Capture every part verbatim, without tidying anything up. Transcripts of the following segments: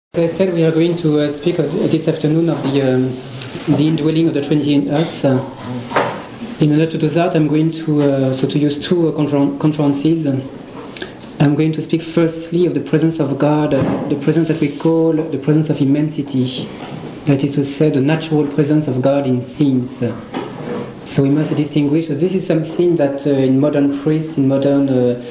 As I said, we are going to uh, speak of, this afternoon of the, um, the indwelling of the Trinity in us. Uh, in order to do that, I'm going to uh, so to use two uh, confer- conferences. I'm going to speak firstly of the presence of God, uh, the presence that we call the presence of immensity. That is to say, the natural presence of God in things. So we must distinguish. So this is something that uh, in modern priests, in modern uh,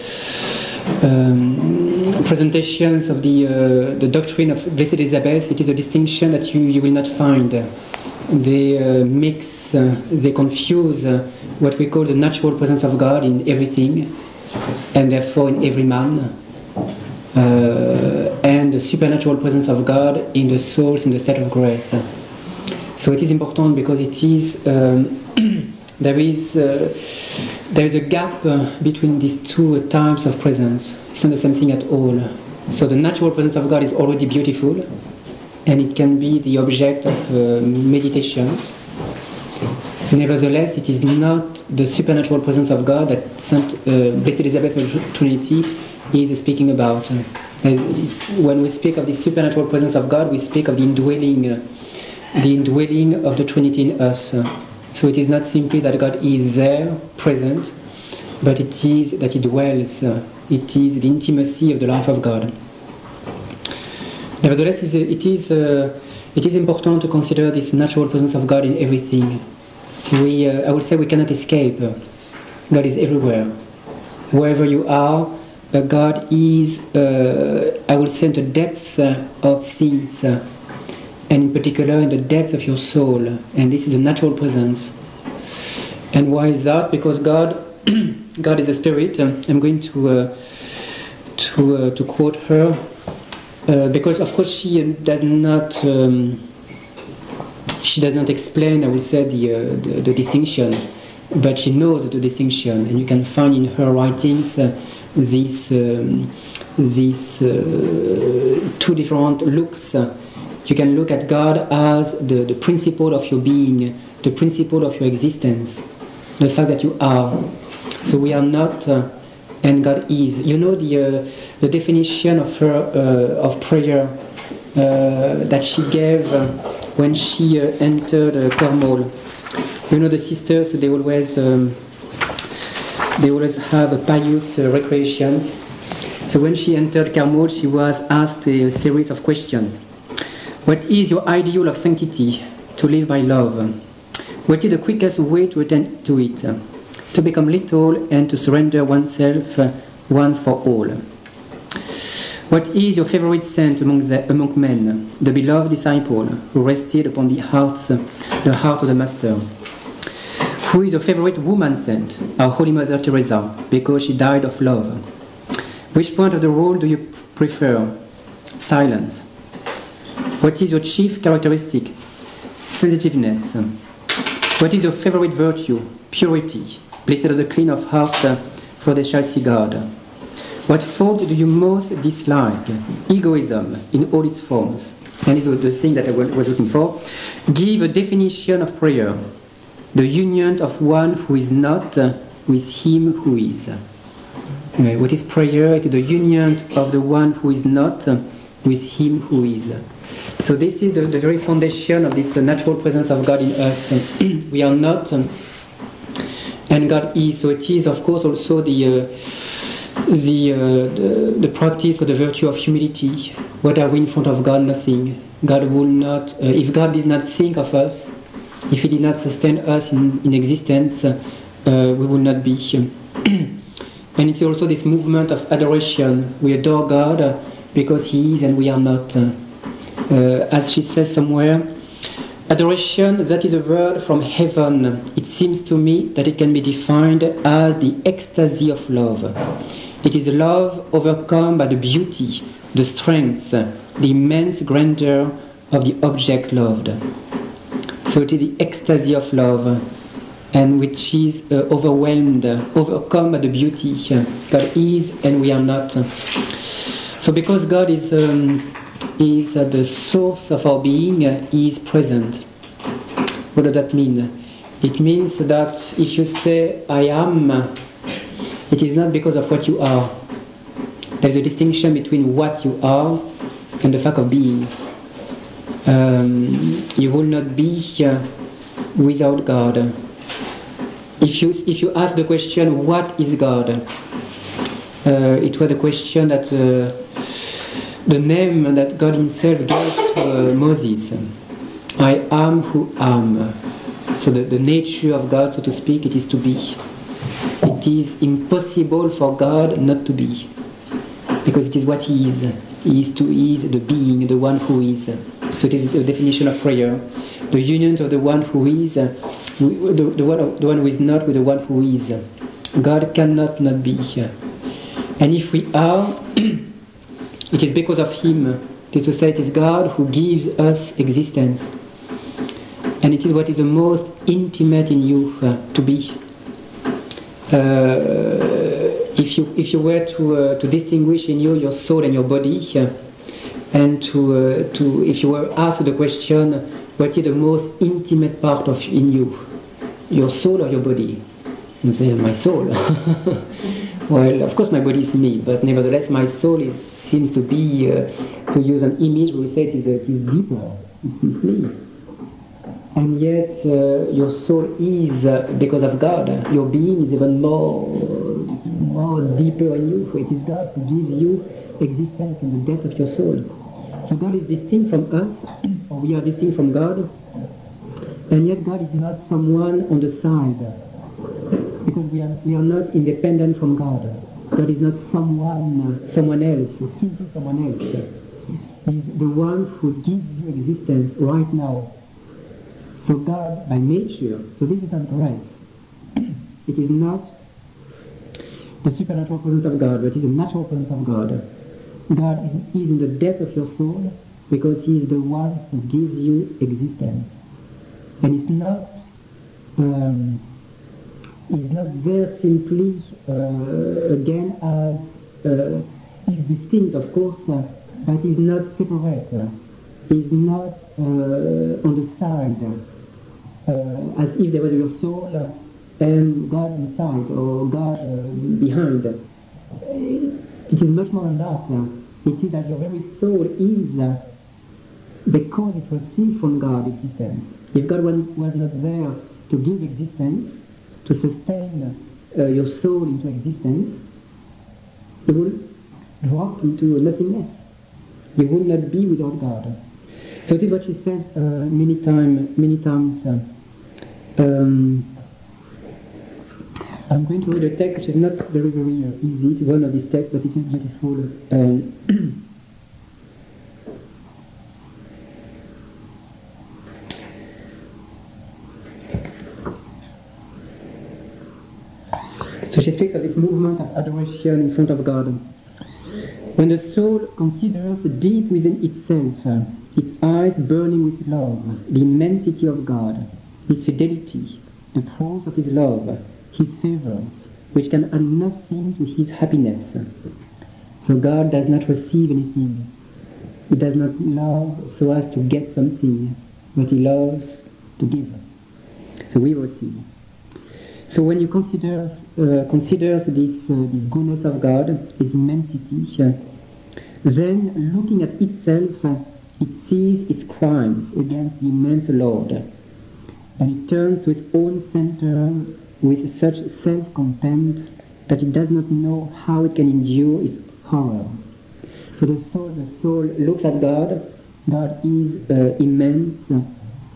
um, presentations of the uh, the doctrine of Blessed Elizabeth, it is a distinction that you, you will not find. They uh, mix, uh, they confuse uh, what we call the natural presence of God in everything, and therefore in every man, uh, and the supernatural presence of God in the souls in the state of grace. So it is important because it is um, there is uh, there is a gap uh, between these two types of presence. It's not the same thing at all. So the natural presence of God is already beautiful, and it can be the object of uh, meditations. Nevertheless, it is not the supernatural presence of God that Saint uh, Blessed Elizabeth of Trinity is speaking about. As when we speak of the supernatural presence of God, we speak of the indwelling, uh, the indwelling of the Trinity in us. So it is not simply that God is there, present, but it is that He dwells. Uh, it is the intimacy of the life of God. Nevertheless, it is uh, it is important to consider this natural presence of God in everything. We, uh, I would say, we cannot escape. God is everywhere. Wherever you are, uh, God is, uh, I would say, in the depth uh, of things, uh, and in particular in the depth of your soul. And this is a natural presence. And why is that? Because God, God is a spirit. I'm going to uh, to uh, to quote her. Uh, because of course she does not um, she does not explain, I will say, the, uh, the the distinction, but she knows the distinction, and you can find in her writings uh, these um, these uh, two different looks. You can look at God as the, the principle of your being, the principle of your existence, the fact that you are. So we are not. Uh, And God is. You know the uh, the definition of her uh, of prayer uh, that she gave uh, when she uh, entered uh, Carmel. You know the sisters, they always um, they always have a pious uh, recreations. So when she entered Carmel, she was asked a series of questions. What is your ideal of sanctity? To live by love. What is the quickest way to attain to it? To become little and to surrender oneself uh, once for all. What is your favorite saint among the, among men? The beloved disciple who rested upon the hearts, uh, the heart of the Master. Who is your favorite woman saint? Our Holy Mother Teresa, because she died of love. Which point of the rule do you prefer? Silence. What is your chief characteristic? Sensitiveness. What is your favorite virtue? Purity. Blessed are the clean of heart, for they shall see God. What fault do you most dislike? Egoism in all its forms. And this was the thing that I was looking for. Give a definition of prayer. The union of one who is not with him who is. Okay, what is prayer? It is the union of the one who is not with him who is. So this is the, the very foundation of this natural presence of God in us. We are not... And God is. So it is, of course, also the uh, the, uh, the the practice of the virtue of humility. What are we in front of God? Nothing. God will not. Uh, if God did not think of us, if He did not sustain us in, in existence, uh, we will not be. And it's also this movement of adoration. We adore God because He is and we are not. Uh, as she says somewhere. Adoration, that is a word from heaven. It seems to me that it can be defined as the ecstasy of love. It is love overcome by the beauty, the strength, the immense grandeur of the object loved. So it is the ecstasy of love, and which is uh, overwhelmed, overcome by the beauty. God is and we are not. So because God is... Um, is uh, the source of our being, uh, is present. What does that mean? It means that if you say, I am, it is not because of what you are. There is a distinction between what you are and the fact of being. Um, you will not be uh, without God. If you if you ask the question, what is God? Uh, it was a question that uh, the name that God Himself gave to uh, Moses. I am who am. So the, the nature of God, so to speak, it is to be. It is impossible for God not to be, because it is what He is. He is to He is the being, the one who is. So it is the definition of prayer, the union of the one who is, uh, the, the, one, the one who is not with the one who is. God cannot not be. And if we are, it is because of Him. It is to say it is God who gives us existence. And it is what is the most intimate in you uh, to be. Uh, if you if you were to uh, to distinguish in you your soul and your body, uh, and to uh, to if you were asked the question, what is the most intimate part of in you, your soul or your body? You say, my soul. Well, of course my body is me, but nevertheless my soul is seems to be, uh, to use an image, we will say it is, uh, it is deeper. It is me. And yet uh, your soul is, uh, because of God, your being is even more, more deeper in you. It is God who gives you existence in the depth of your soul. So God is distinct from us, or we are distinct from God, and yet God is not someone on the side, because we are, we are not independent from God. God is not someone, uh, someone else, simply someone else. He is the one who gives you existence right now. So God, by nature, so this is not grace. It is not the supernatural presence of God, but it is the natural presence of God. God is in the depth of your soul because He is the one who gives you existence. And it's not, um, it's not there simply, uh, again, as, uh, it's distinct, of course, uh, but it's not separate. Uh, it's not uh, on the side. Uh, as if there was your soul uh, and God inside, or God uh, behind. It is much more than that. Uh, it is that your very soul is, uh, because it receives from God existence. If God was, was not there to give existence, to sustain uh, your soul into existence, it will drop into nothingness. You would not be without God. So it is what she says uh, many times. Many times. Uh, Um, I'm going to read a text which is not very, very uh, easy. It's one of these texts, but it is beautiful. Um, so she speaks of this movement of adoration in front of God. When the soul considers deep within itself, uh, its eyes burning with love, the immensity of God, His fidelity, the proof of His love, His favors, which can add nothing to His happiness. So God does not receive anything. He does not love so as to get something, but He loves to give. So we receive. So when you consider uh, considers this uh, this goodness of God, His immensity, uh, then looking at itself, uh, it sees its crimes against the immense Lord. And it turns to its own center with such self-contempt that it does not know how it can endure its horror. So the soul, the soul looks at God. God is uh, immense, uh,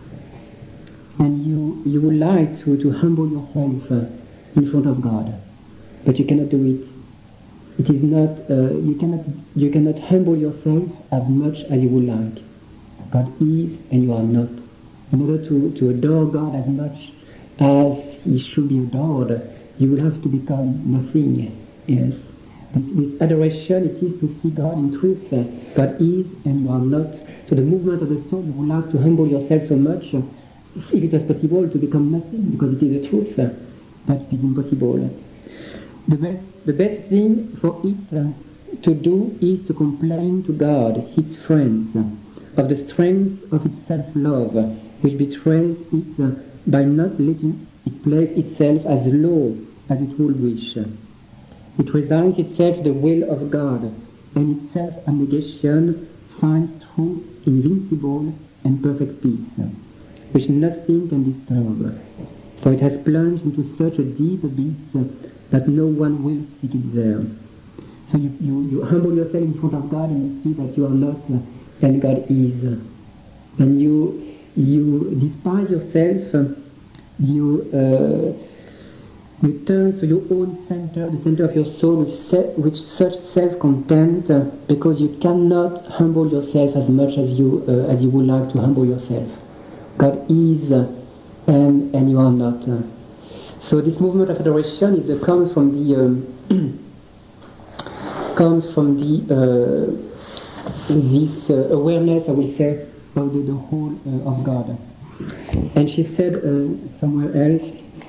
and you you would like to, to humble yourself uh, in front of God, but you cannot do it. It is not uh, you cannot you cannot humble yourself as much as you would like. God is, and you are not. In order to, to adore God as much as He should be adored, you will have to become nothing. Yes. With, with adoration, it is to see God in truth. God is, and you are not. So the movement of the soul, you would like to humble yourself so much, if it was possible, to become nothing, because it is the truth. But it is impossible. The best, the best thing for it to do is to complain to God, its friends, of the strength of its self-love, which betrays it uh, by not letting it place itself as low as it would wish. It resigns itself to the will of God, and its self-abnegation finds true, invincible, and perfect peace, which nothing can disturb. For it has plunged into such a deep abyss that no one will seek it there. So you, you, you humble yourself in front of God and you see that you are not, and God is. And you, you despise yourself, you, uh, you turn to your own center, the center of your soul, with, se- with such self-contempt, uh, because you cannot humble yourself as much as you, uh, as you would like to humble yourself. God is, uh, and, and you are not. Uh. So this movement of adoration is, uh, comes from the um, comes from the uh, this uh, awareness, I will say, of the, the whole uh, of God. And she said uh, somewhere else,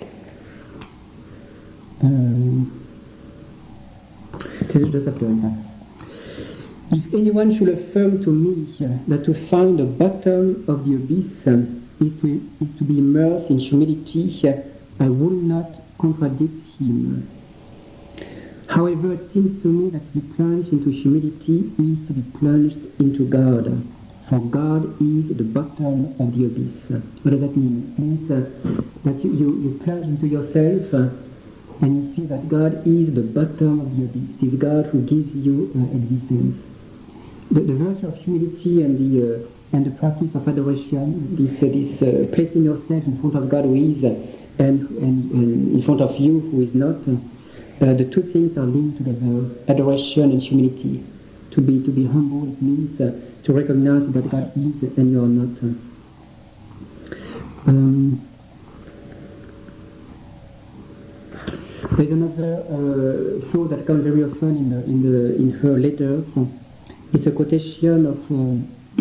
um, this is just a point. If anyone should affirm to me that to find the bottom of the abyss is to, is to be immersed in humility, I will not contradict him. However, it seems to me that to be plunged into humility is to be plunged into God, for God is the bottom of the abyss. What does that mean? It means uh, that you, you, you plunge into yourself uh, and you see that God is the bottom of the abyss. It is God who gives you uh, existence. The, the virtue of humility and the uh, and the practice of adoration, this uh, this uh, placing yourself in front of God who is uh, and, and, and in front of you who is not. Uh, Uh, the two things are linked together, adoration and humility. To be to be humble, it means uh, to recognize that God is and you are not. Um, there's another uh, thought that comes very often in the, in the in her letters. It's a quotation of uh,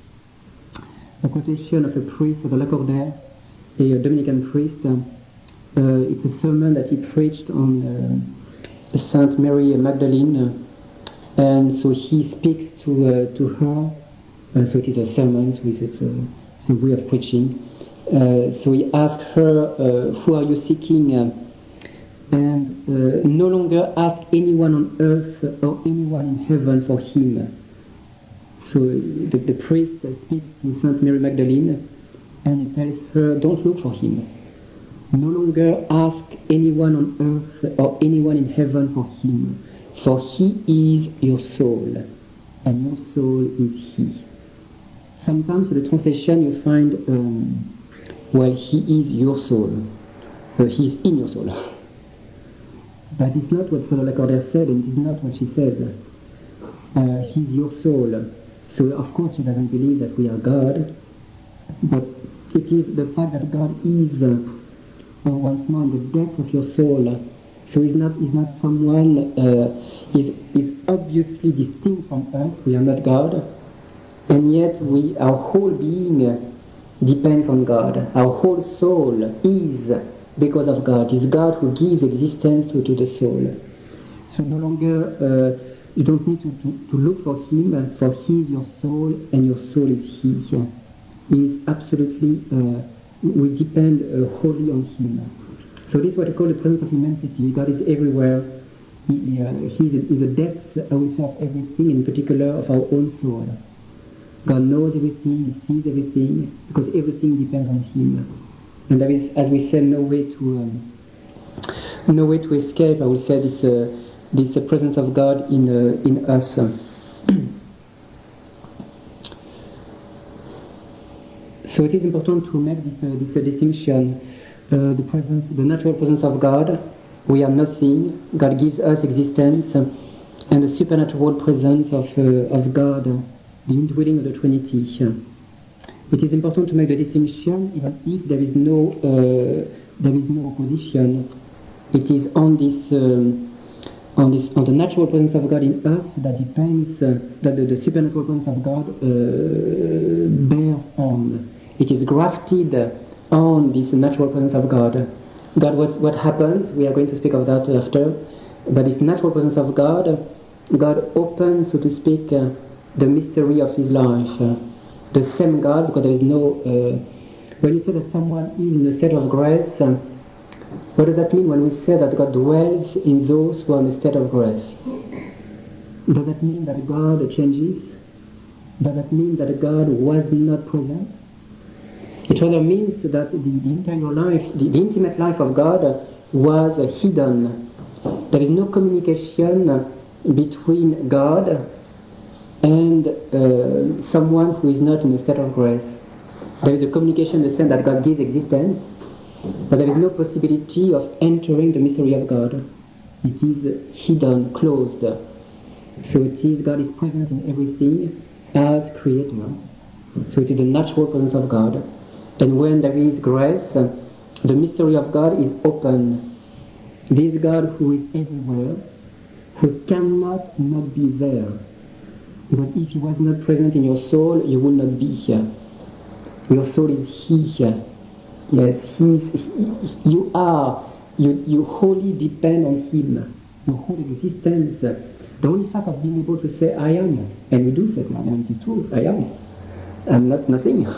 a quotation of a priest of Lacordaire, a Dominican priest. Uh, Uh, it's a sermon that he preached on uh, Saint Mary Magdalene, uh, and so he speaks to uh, to her. Uh, so it is a sermon, so it's, it's, a, it's a way of preaching. Uh, so he asked her, uh, "Who are you seeking?" Uh, and uh, no longer ask anyone on earth or anyone in heaven for him. So the, the priest speaks to Saint Mary Magdalene, and he tells her, "Don't look for him. No longer ask anyone on earth or anyone in heaven for him, for he is your soul, and your soul is he." Sometimes in the translation you find, um, well, he is your soul, uh, he is in your soul. But it's not what Father Lacordaire said, and it is not what she says. Uh, he is your soul. So of course she doesn't believe that we are God, but it is the fact that God is uh, once more in the depth of your soul. So he's not, he's not someone, uh, he's, he's obviously distinct from us, we are not God, and yet we, our whole being depends on God. Our whole soul is because of God. It's God who gives existence to, to the soul. So no longer, uh, you don't need to, to, to look for him, for he is your soul, and your soul is he. He is absolutely uh, we depend uh, wholly on him. So this is what I call the presence of immensity. God is everywhere. He, he, uh, he is in the depth, I would say, of everything, in particular of our own soul. God knows everything, he sees everything, because everything depends on him. And there is, as we said, no way to um, no way to escape, I would say, this uh, this uh, presence of God in uh, in us. So it is important to make this, uh, this uh, distinction, uh, the presence, the natural presence of God. We are nothing. God gives us existence, uh, and the supernatural presence of uh, of God, uh, the indwelling of the Trinity. It is important to make the distinction, even if there is no uh, there is no opposition. It is on this um, on this on the natural presence of God in us that depends uh, that the, the supernatural presence of God uh, bears on. It is grafted on this natural presence of God. God, what, what happens, we are going to speak of that after, but this natural presence of God, God opens, so to speak, uh, the mystery of his life. Uh, the same God, because there is no, uh, when you say that someone is in a state of grace, um, what does that mean when we say that God dwells in those who are in a state of grace? Does that mean that God changes? Does that mean that God was not present? It rather means that the, the interior life, the, the intimate life of God was uh, hidden. There is no communication between God and uh, someone who is not in a state of grace. There is a communication in the sense that God gives existence, but there is no possibility of entering the mystery of God. It is hidden, closed. So it is God is present in everything as creator. So it is the natural presence of God. And when there is grace, the mystery of God is open. This God who is everywhere, who cannot not be there. Because if he was not present in your soul, you would not be here. Your soul is here. Yes, he's, he, you are. You, you wholly depend on him. Your whole existence. The only fact of being able to say, I am, and we do say, I am, it is true, I am. I'm not nothing.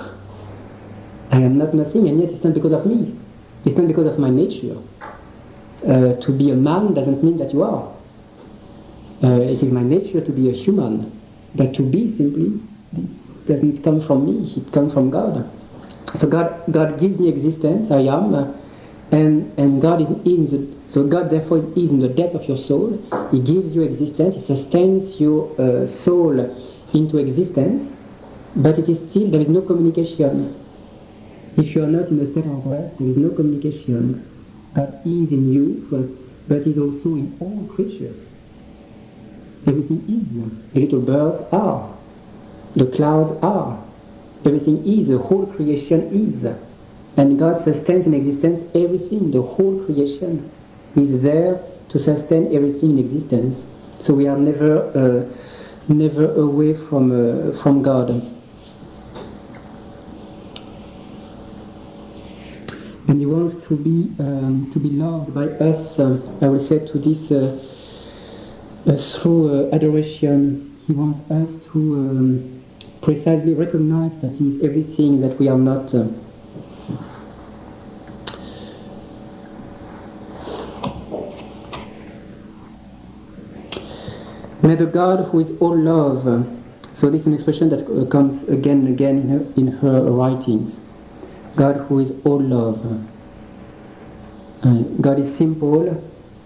I am not nothing, and yet it's not because of me. It's not because of my nature. Uh, to be a man doesn't mean that you are. Uh, it is my nature to be a human. But to be simply, it doesn't come from me, it comes from God. So God, God gives me existence, I am, uh, and, and God is in the, so God therefore is in the depth of your soul. He gives you existence, He sustains your uh, soul into existence, but it is still, there is no communication. If you are not in a state of rest, there is no communication. God is in you, but is also in all creatures. Everything is. The little birds are. The clouds are. Everything is. The whole creation is. And God sustains in existence everything. The whole creation is there to sustain everything in existence. So we are never, uh, never away from uh, from God. And He wants to be um, to be loved by us. Uh, I will say to this. Uh, Uh, through uh, adoration, He wants us to um, precisely recognize that He is everything that we are not. Uh. May the God who is all love, uh, so this is an expression that uh, comes again and again in her, in her writings. God who is all love. Uh, God is simple.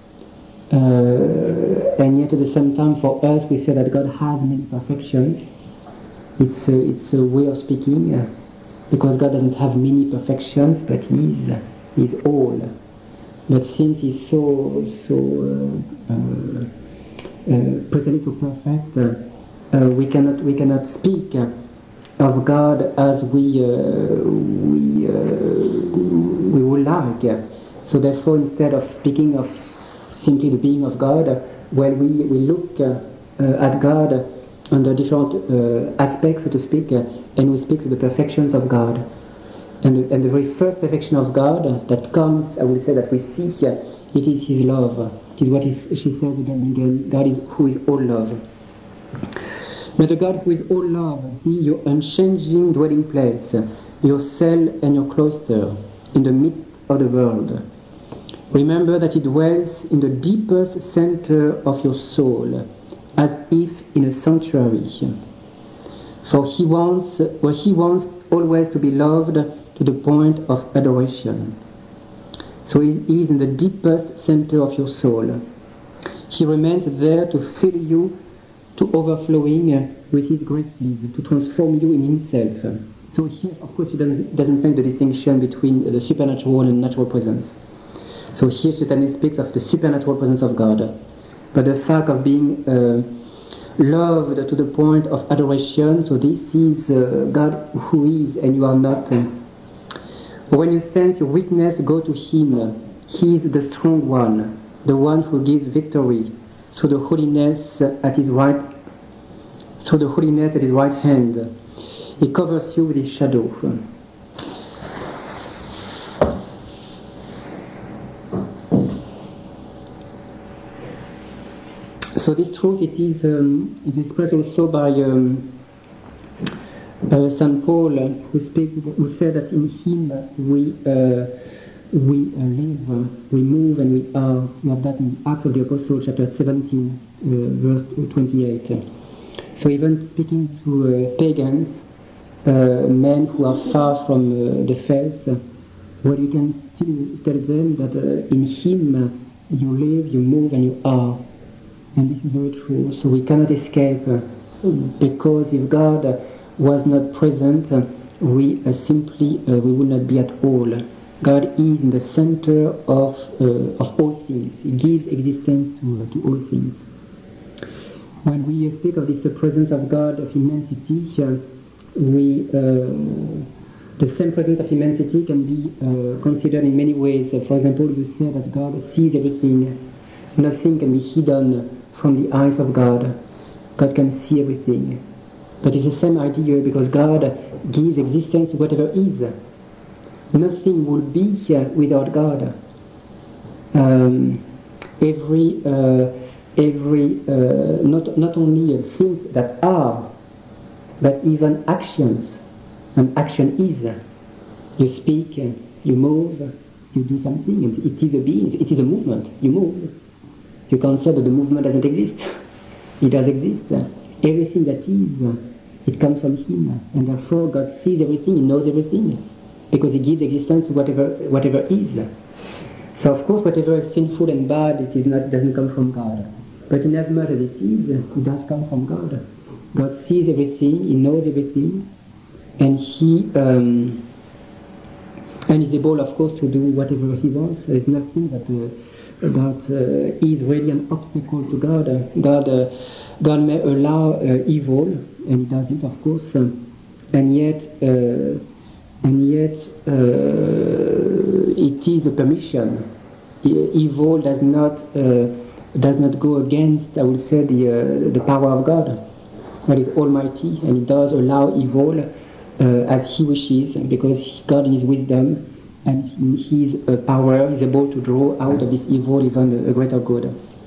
Uh, and yet at the same time for us we say that God has many perfections. It's a, it's a way of speaking uh, because God doesn't have many perfections, but He is, he is all. But since He's so so uh, uh, uh, precisely so perfect, uh, uh, we cannot we cannot speak uh, of God as we uh, we uh, we would like. So therefore, instead of speaking of simply the being of God, well, we, we look uh, uh, at God under different uh, aspects, so to speak, uh, and we speak to the perfections of God. And the, and the very first perfection of God that comes, I will say, that we see here, it is His love. It is what is, she says again and again, God is who is all love. May the God who is all love be your unchanging dwelling place, your cell and your cloister in the midst of the world. Remember that He dwells in the deepest center of your soul, as if in a sanctuary. For He wants, well, He wants always to be loved to the point of adoration. So He is in the deepest center of your soul. He remains there to fill you to overflowing with His graces, to transform you in Himself. So here, of course, He doesn't, doesn't make the distinction between the supernatural and natural presence. So here Satan speaks of the supernatural presence of God. But the fact of being uh, loved to the point of adoration, so this is uh, God who is and you are not. When you sense your weakness, go to Him. He is the strong one, the one who gives victory through the holiness at His right, through the holiness at His right hand. He covers you with His shadow. So this truth, it is, um, it is expressed also by um, uh, Saint Paul, who speaks, who said that in Him we uh, we uh, live, we move, and we are. We have that in the Acts of the Apostles, chapter seventeen, uh, verse twenty-eight. So even speaking to uh, pagans, uh, men who are far from uh, the faith, uh, what you can still tell them that uh, in Him uh, you live, you move, and you are. And this is very true. So we cannot escape uh, because if God uh, was not present, uh, we uh, simply uh, we will not be at all. God is in the center of uh, of all things. He gives existence to uh, to all things. When we speak of this uh, presence of God of immensity, uh, we uh, the same presence of immensity can be uh, considered in many ways. Uh, for example, you say that God sees everything. Nothing can be hidden from the eyes of God. God can see everything. But it's the same idea because God gives existence to whatever is. Nothing will be here without God. Um, every, uh, every, uh, not not only things that are, but even actions. And action is. You speak, you move, you do something, and it is a being, it is a movement. You move. You can't say that the movement doesn't exist. It does exist. Everything that is, it comes from Him. And therefore God sees everything, He knows everything. Because He gives existence to whatever whatever is. So of course whatever is sinful and bad, it is not doesn't come from God. But in as much as it is, it does come from God. God sees everything, He knows everything, and He um, and is able of course to do whatever He wants. There is nothing that uh, that uh, is really an obstacle to God. Uh, God, uh, God may allow uh, evil, and He does it, of course, uh, and yet, uh, and yet, uh, it is a permission. E- evil does not uh, does not go against, I would say, the uh, the power of God. God is Almighty, and He does allow evil uh, as He wishes, because God in His wisdom and in His uh, power is able to draw out of this evil even a, a greater good.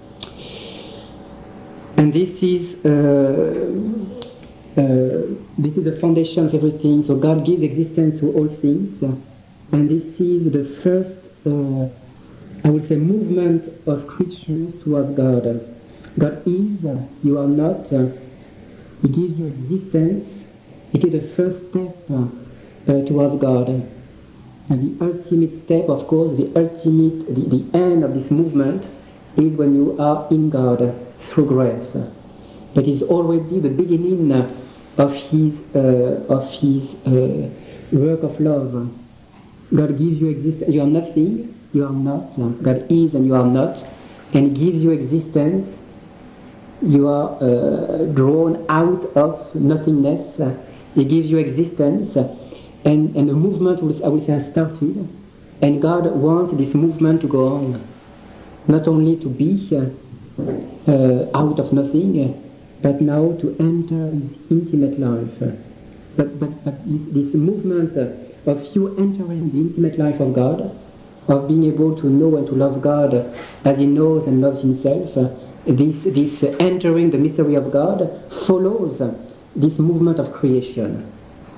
And this is uh, uh, this is the foundation of everything. So God gives existence to all things, and this is the first, uh, I would say, movement of creatures towards God. God is, you are not. Uh, He gives you existence. It is the first step uh, uh, towards God. And the ultimate step, of course, the ultimate, the, the end of this movement is when you are in God through grace. But it's already the beginning of His uh, of His uh, work of love. God gives you existence. You are nothing. You are not. God is, and you are not, and He gives you existence. You are uh, drawn out of nothingness. He gives you existence. And, and the movement, I would say, has started, and God wants this movement to go on, not only to be uh, uh, out of nothing, uh, but now to enter His intimate life. But, but, but this, this movement uh, of you entering the intimate life of God, of being able to know and to love God as He knows and loves Himself, uh, this, this uh, entering the mystery of God follows uh, this movement of creation.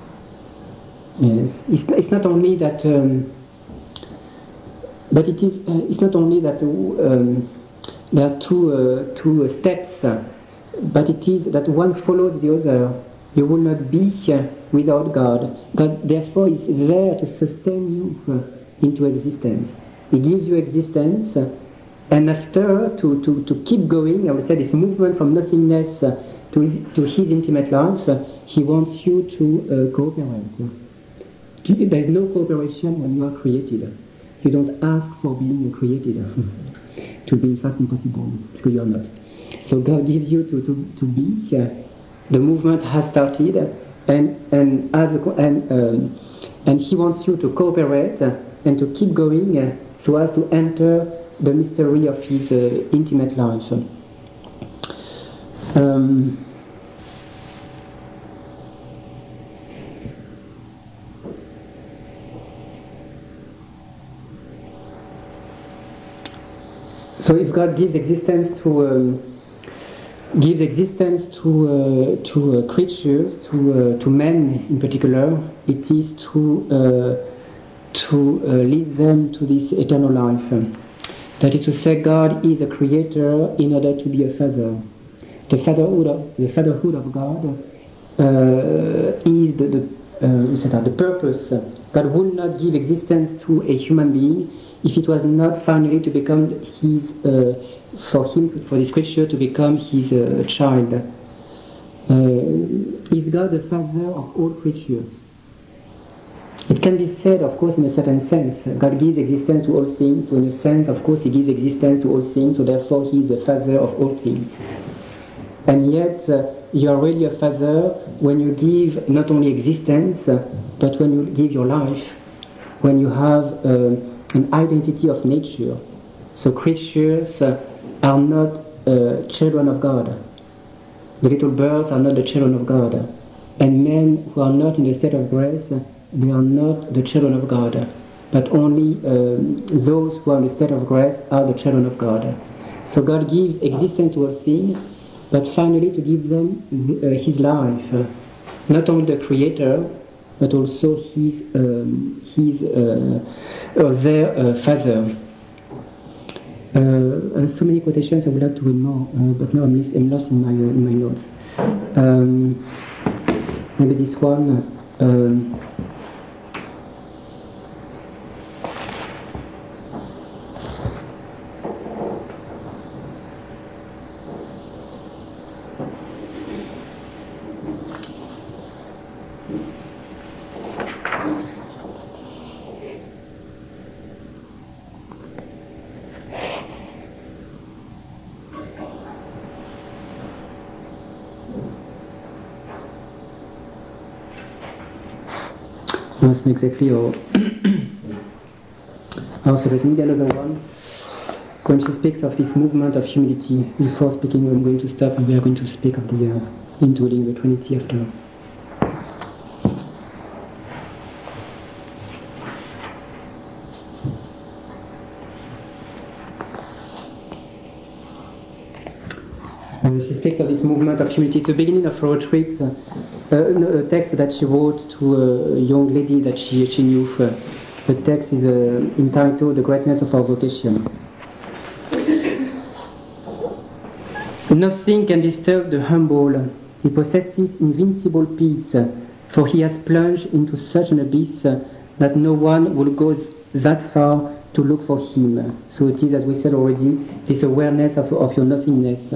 Yes, it's, it's not only that, um, but it is. Uh, it's not only that um, there are two uh, two steps, uh, but it is that one follows the other. You will not be uh, without God. God, therefore, is there to sustain you uh, into existence. He gives you existence, uh, and after to, to, to keep going, I would say this movement from nothingness uh, to his to His intimate life. Uh, he wants you to uh, cooperate. There is no cooperation when you are created. You don't ask for being created. To be in fact impossible, because you are not. So God gives you to, to, to be. Uh, the movement has started, and and as a, and um, and He wants you to cooperate uh, and to keep going, uh, so as to enter the mystery of His uh, intimate life. Um, So if God gives existence to um, gives existence to uh, to uh, creatures, to uh, to men in particular, it is to uh, to uh, lead them to this eternal life. That is to say, God is a creator in order to be a father. the fatherhood of, the fatherhood of God uh, is the, the, uh, the purpose. God would not give existence to a human being if it was not finally to become his, uh, for him, for this creature to become his uh, child. Uh, is God the father of all creatures? It can be said, of course, in a certain sense. God gives existence to all things, so in a sense, of course, he gives existence to all things, so therefore he is the father of all things. And yet, uh, you are really a father when you give not only existence, uh, but when you give your life, when you have uh, an identity of nature. So creatures uh, are not uh, children of God. The little birds are not the children of God. And men who are not in the state of grace, they are not the children of God. But only um, those who are in the state of grace are the children of God. So God gives existence to all things, but finally to give them uh, his life. Uh, not only the Creator, but also his, um, his uh, uh, their uh, Father. Uh, so many quotations I would like to read more, uh, but now I'm, I'm lost in my, uh, in my notes. Um, maybe this one. Um, Not exactly, or also let me get another one. When she speaks of this movement of humility, before speaking, I'm going to stop and we are going to speak of the uh, indwelling the Trinity after. Uh, she speaks of this movement of humility. At the beginning of her retreat, uh, uh, a text that she wrote to a young lady that she, she knew. Uh, the text is uh, entitled "The Greatness of Our Vocation." Nothing can disturb the humble. He possesses invincible peace, for he has plunged into such an abyss that no one will go that far to look for him. So it is, as we said already, this awareness of, of your nothingness.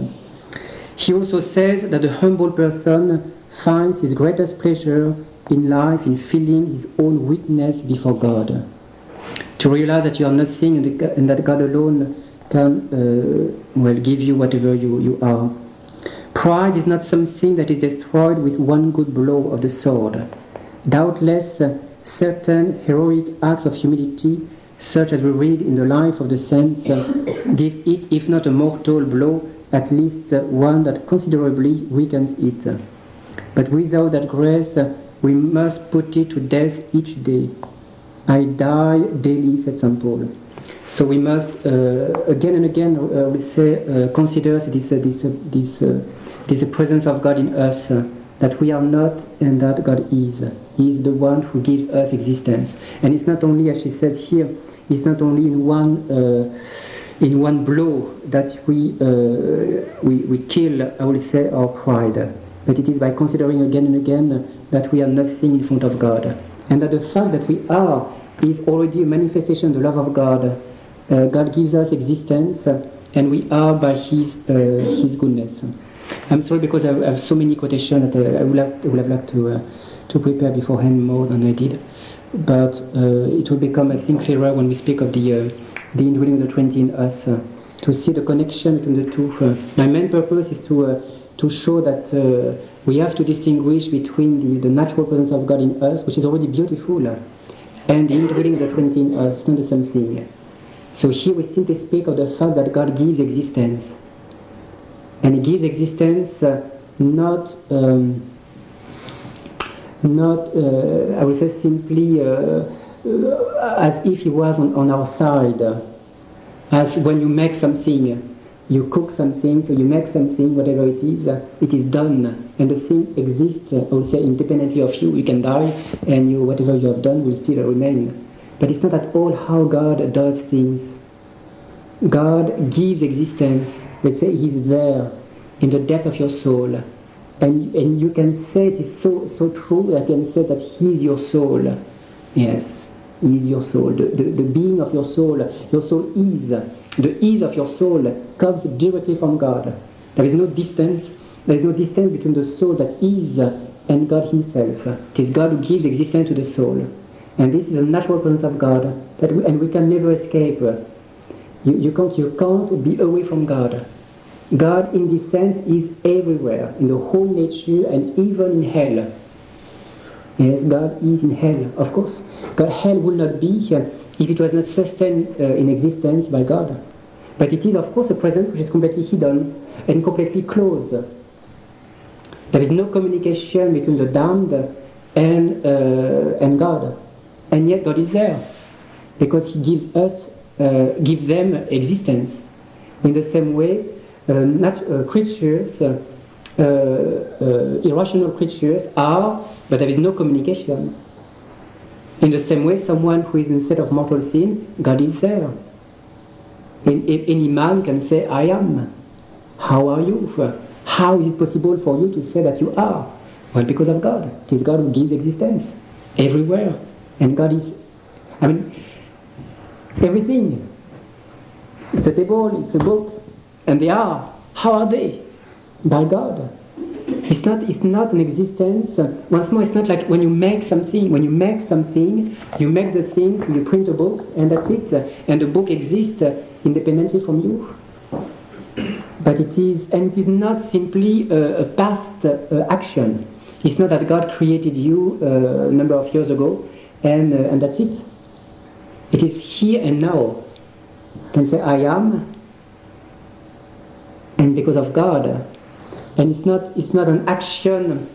He also says that the humble person finds his greatest pleasure in life in feeling his own weakness before God. To realize that you are nothing and, the, and that God alone can uh, well give you whatever you, you are. Pride is not something that is destroyed with one good blow of the sword. Doubtless, uh, certain heroic acts of humility, such as we read in the life of the saints, uh, give it, if not a mortal blow, at least uh, one that considerably weakens it. But without that grace, uh, we must put it to death each day. I die daily, said Saint Paul. So we must uh, again and again, uh, we say, uh, consider this uh, this uh, this uh, this presence of God in us, uh, that we are not and that God is. He is the one who gives us existence, and it's not only, as she says here, it's not only in one uh, in one blow that we uh, we we kill, I will say, our pride, but it is by considering again and again that we are nothing in front of God, and that the fact that we are is already a manifestation of the love of God. Uh, God gives us existence, uh, and we are by His uh, His goodness. I'm sorry because I have so many quotations that uh, I would have, I would have liked to uh, to prepare beforehand more than I did, but uh, it will become, I think, clearer when we speak of the uh, the indwelling of the Trinity in us, uh, to see the connection between the two. Uh, my main purpose is to uh, to show that uh, we have to distinguish between the, the natural presence of God in us, which is already beautiful, uh, and the indwelling of the Trinity in us. It's not the same thing. So here we simply speak of the fact that God gives existence. And He gives existence uh, not, um, not uh, I would say simply uh, uh, as if He was on, on our side. As when you make something, you cook something, so you make something, whatever it is, uh, it is done. And the thing exists, uh, I would say, independently of you. You can die, and you, whatever you have done will still remain. But it's not at all how God does things. God gives existence. Let's say He's there. in the depth of your soul. And, and you can say it is so, so true that I can say that He is your soul. Yes, He is your soul. The, the, the being of your soul, your soul is. The ease of your soul comes directly from God. There is no distance. There is no distance between the soul that is and God Himself. It is God who gives existence to the soul. And this is a natural presence of God, that we, and we can never escape. You, you, can't, you can't be away from God. God, in this sense, is everywhere, in the whole nature and even in hell. Yes, God is in hell, of course. God, hell would not be if it was not sustained uh, in existence by God. But it is, of course, a presence which is completely hidden and completely closed. There is no communication between the damned and, uh, and God. And yet God is there, because He gives us, uh, gives them existence. In the same way, uh, nat- uh, creatures, uh, uh, irrational creatures are, but there is no communication. In the same way, someone who is in a state of mortal sin, God is there. In, in, any man can say, I am. How are you? How is it possible for you to say that you are? Well, because of God. It is God who gives existence everywhere. And God is, I mean, everything. It's a table, it's a book, and they are. How are they? By God. It's not, it's not an existence. Once more, it's not like when you make something. When you make something, you make the things, you print a book, and that's it. And the book exists independently from you. But it is, and it is not simply a, a past uh, action. It's not that God created you uh, a number of years ago, and, uh, and that's it. It is here and now. You can say, I am, and because of God. And it's not, it's not an action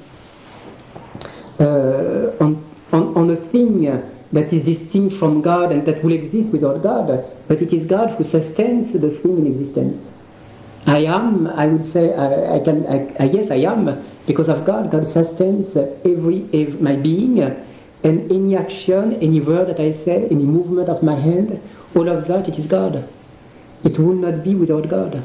uh, on, on, on a thing that is distinct from God and that will exist without God, but it is God who sustains the thing in existence. I am, I would say, I, I can, I, I, yes, I am, because of God. God sustains every, every my being, and any action, any word that I say, any movement of my hand, all of that, it is God. It will not be without God.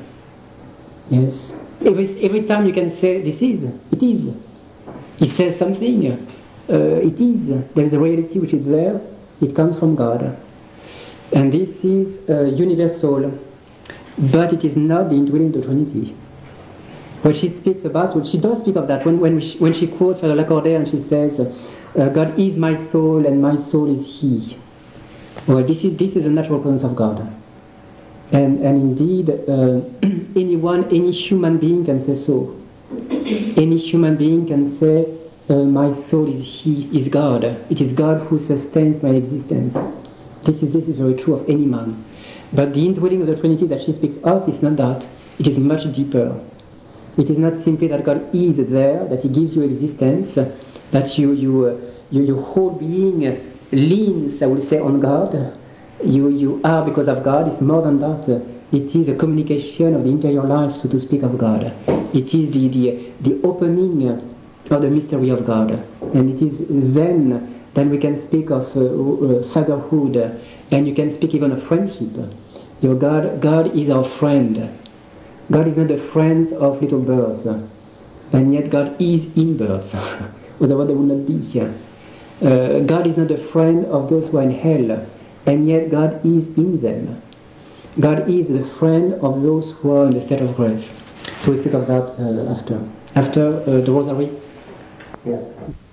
Yes. Every, every time you can say, this is, it is. He says something, uh, it is. There is a reality which is there. It comes from God. And this is uh, universal. But it is not the indwelling of the Trinity. What she speaks about, well, she does speak of that when, when, she, when she quotes Father Lacordaire and she says, uh, God is my soul and my soul is He. Well, this is, this is the natural presence of God. And, and indeed, uh, anyone, any human being can say so. Any human being can say, uh, my soul is He, is God. It is God who sustains my existence. This is, this is very true of any man. But the indwelling of the Trinity that she speaks of is not that. It is much deeper. It is not simply that God is there, that He gives you existence, that you, you, uh, you, your whole being leans, I would say, on God. You, you are because of God. It's more than that. It is a communication of the interior life, so to speak, of God. It is the, the, the opening of the mystery of God. And it is then that we can speak of uh, uh, fatherhood, and you can speak even of friendship. Your God, God is our friend. God is not the friend of little birds, and yet God is in birds. Otherwise they would not be here. Uh, God is not the friend of those who are in hell, and yet God is in them. God is the friend of those who are in the state of grace. So we speak of that uh, after. After uh, the Rosary. Yeah.